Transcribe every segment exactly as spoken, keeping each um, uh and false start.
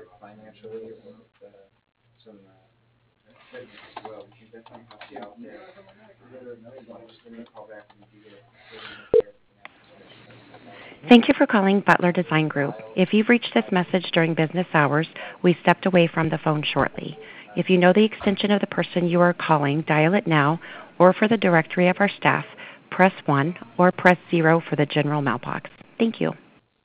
Thank you for calling Butler Design Group. If you've reached this message during business hours, we stepped away from the phone shortly. If you know the extension of the person you are calling, dial it now, or for the directory of our staff, press one or press zero for the general mailbox. Thank you.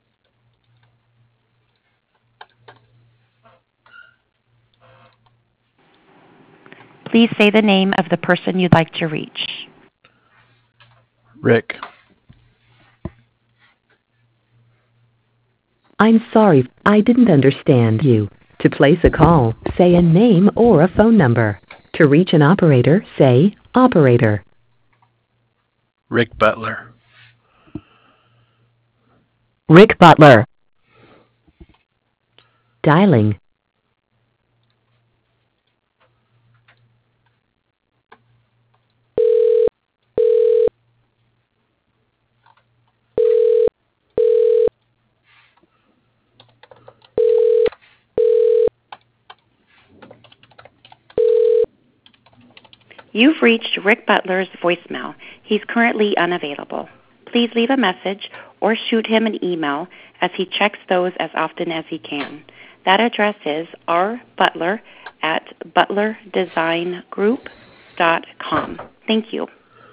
Please say the name of the person you'd like to reach. Rick. I'm sorry, I didn't understand you. To place a call, say a name or a phone number. To reach an operator, say operator. Rick Butler. Rick Butler. Dialing. You've reached Rick Butler's voicemail. He's currently unavailable. Please leave a message or shoot him an email as he checks those as often as he can. That address is rbutler at butler design group dot com. Thank you.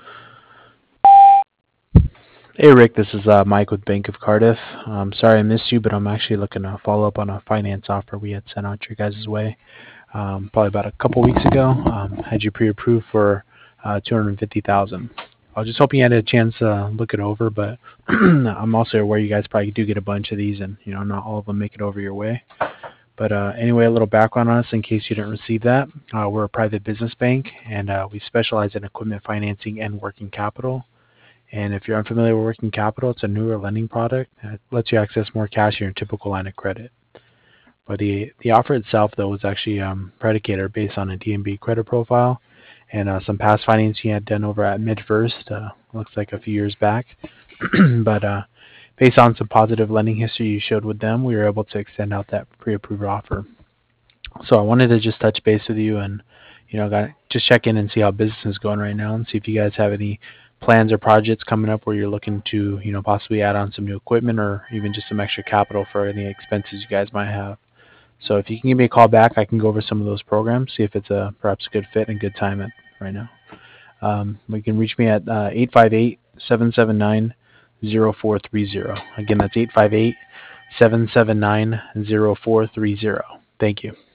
Hey Rick, this is uh, Mike with Bank of Cardiff. Um, sorry I missed you, but I'm actually looking to follow up on a finance offer we had sent out your guys' way. Um, probably about a couple weeks ago. Um, had you pre-approved for uh, two hundred fifty thousand dollars. I was just hoping you had a chance to look it over, but I'm also aware you guys probably do get a bunch of these, and you know not all of them make it over your way. But uh, anyway, a little background on us in case you didn't receive that. Uh, we're a private business bank, and uh, we specialize in equipment financing and working capital. And if you're unfamiliar with working capital, it's a newer lending product that lets you access more cash in your typical line of credit. But the the offer itself, though, was actually um, predicated based on a D and B credit profile and uh, some past financing you had done over at MidFirst, uh, looks like a few years back. But uh, based on some positive lending history you showed with them, we were able to extend out that pre-approved offer. So I wanted to just touch base with you and you know got, just check in and see how business is going right now and see if you guys have any plans or projects coming up where you're looking to you know possibly add on some new equipment or even just some extra capital for any expenses you guys might have. So if you can give me a call back, I can go over some of those programs, see if it's a perhaps a good fit and a good time at, right now. Um, you can reach me at uh, eight five eight, seven seven nine, zero four three zero. Again, that's eight five eight, seven seven nine, zero four three zero. Thank you.